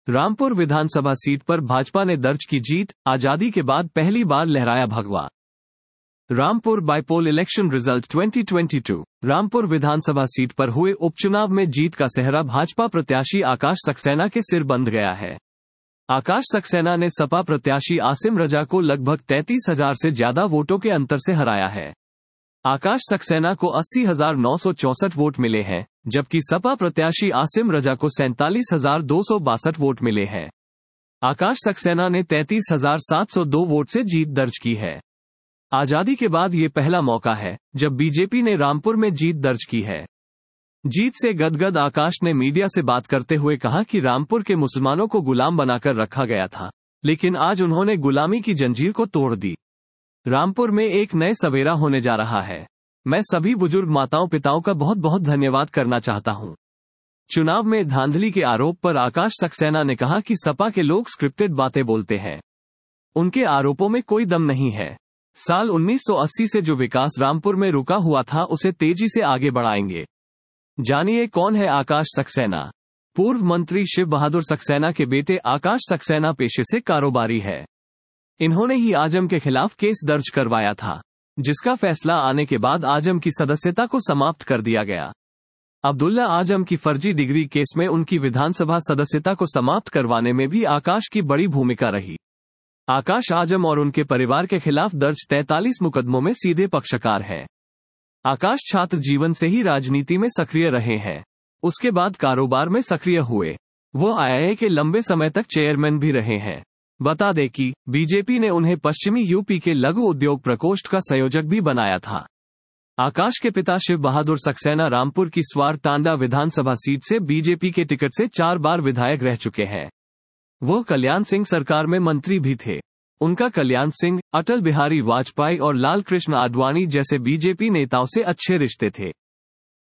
रामपुर विधानसभा सीट पर भाजपा ने दर्ज की जीत, आजादी के बाद पहली बार लहराया भगवा। Rampur bypoll election result 2022। Rampur विधानसभा सीट पर हुए उपचुनाव में जीत का सेहरा भाजपा प्रत्याशी आकाश सक्सेना के सिर बंध गया है। आकाश सक्सेना ने सपा प्रत्याशी आसिम रजा को लगभग 33,000 से ज्यादा वोटों के अंतर से हराया है। आकाश सक्सेना को 80,964 वोट मिले हैं, जबकि सपा प्रत्याशी आसिम रजा को 47,262 वोट मिले हैं। आकाश सक्सेना ने 33,702 वोट से जीत दर्ज की है। आजादी के बाद ये पहला मौका है जब बीजेपी ने रामपुर में जीत दर्ज की है। जीत से गदगद आकाश ने मीडिया से बात करते हुए कहा कि रामपुर के मुसलमानों को गुलाम बनाकर रखा गया था, लेकिन आज उन्होंने गुलामी की जंजीर को तोड़ दी। रामपुर में एक नए सवेरा होने जा रहा है। मैं सभी बुजुर्ग माताओं पिताओं का बहुत बहुत धन्यवाद करना चाहता हूं। चुनाव में धांधली के आरोप पर आकाश सक्सेना ने कहा कि सपा के लोग स्क्रिप्टेड बातें बोलते हैं। उनके आरोपों में कोई दम नहीं है। साल 1980 से जो विकास रामपुर में रुका हुआ था उसे तेजी से आगे बढ़ाएंगे। जानिए कौन है आकाश सक्सेना। पूर्व मंत्री शिव बहादुर सक्सेना के बेटे आकाश सक्सेना पेशे से कारोबारी है। इन्होंने ही आजम के खिलाफ केस दर्ज करवाया था, जिसका फैसला आने के बाद आजम की सदस्यता को समाप्त कर दिया गया। अब्दुल्ला आजम की फर्जी डिग्री केस में उनकी विधानसभा सदस्यता को समाप्त करवाने में भी आकाश की बड़ी भूमिका रही। आकाश आजम और उनके परिवार के खिलाफ दर्ज 43 मुकदमों में सीधे पक्षकार हैं। आकाश छात्र जीवन से ही राजनीति में सक्रिय रहे हैं। उसके बाद कारोबार में सक्रिय हुए। वो आईआईए के लंबे समय तक चेयरमैन भी रहे हैं। बता दें कि बीजेपी ने उन्हें पश्चिमी यूपी के लघु उद्योग प्रकोष्ठ का संयोजक भी बनाया था। आकाश के पिता शिव बहादुर सक्सेना रामपुर की स्वार टांडा विधानसभा सीट से बीजेपी के टिकट से 4 बार विधायक रह चुके हैं। वो कल्याण सिंह सरकार में मंत्री भी थे। उनका कल्याण सिंह, अटल बिहारी वाजपेयी और लाल कृष्ण आडवाणी जैसे बीजेपी नेताओं से अच्छे रिश्ते थे।